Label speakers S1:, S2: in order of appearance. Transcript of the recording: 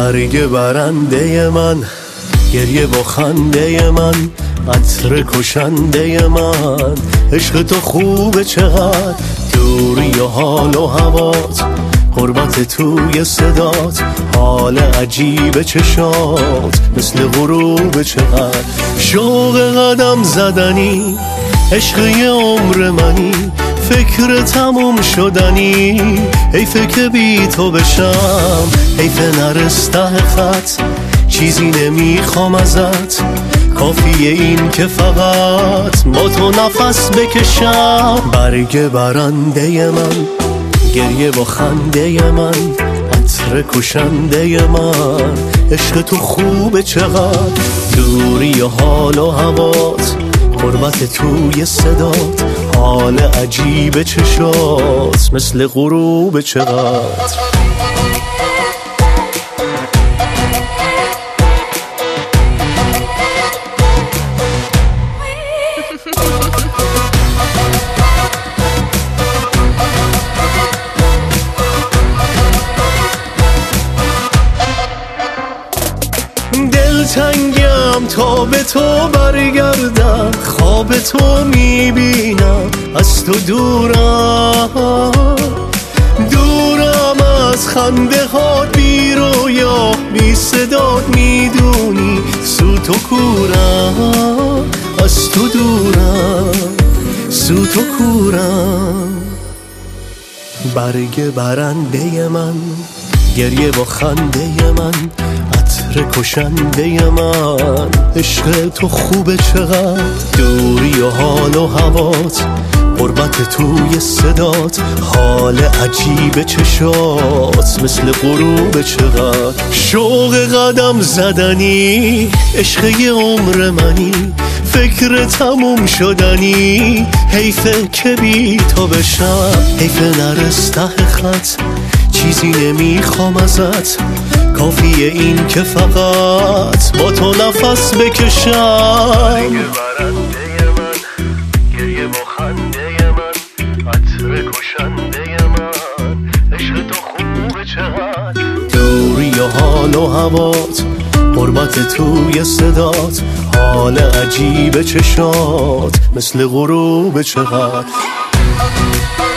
S1: برگ برنده من، گریه و خنده من، عطر کشنده من. عشق تو خوبه چقدر، دوری و حال و هوات، قربت توی صدات، حال عجیب چشات، مثل غروب چقدر. شوق قدم زدنی، عشق یه عمر منی، فکر تموم شدنی. حیفه که بی تو بشم، حیفه نرسته خط، چیزی نمیخوام ازت، کافیه این که فقط با تو نفس بکشم. برگ برنده من، گریه و خنده من، عطر کشنده من. عشق تو خوبه چقدر، دوری و حال و هوات، قربت توی صدات، حال عجیب چشات، مثل غروب چقدر. دلتنگم تا به تو برگردم، خواب تو میبینم، از تو دورم، دورم از خنده ها، بی رویا بی صدات، میدونی سوت و کورم، از تو دورم، سوت و کورم. برگ برنده من، گریه و خنده من، عطر کشنده من. عشق تو خوبه چقدر، دوری و حال و هوات، قربت توی صدات، حال عجیب چشات، مثل غروب چقدر. شوق قدم زدنی، عشق یه عمر منی، فکر تموم شدنی. حیفه که بی تو بشم، حیفه نرسته خط، چیزی نمیخوام ازت، کافیه این که فقط با تو نفس بکشم. برنده من، گریه و خنده من، عطر کشنده من. عشق تو خوبه چقدر، دوری و حال و هوات، قربت توی صدات، حال عجیب چشات، مثل غروب چقدر.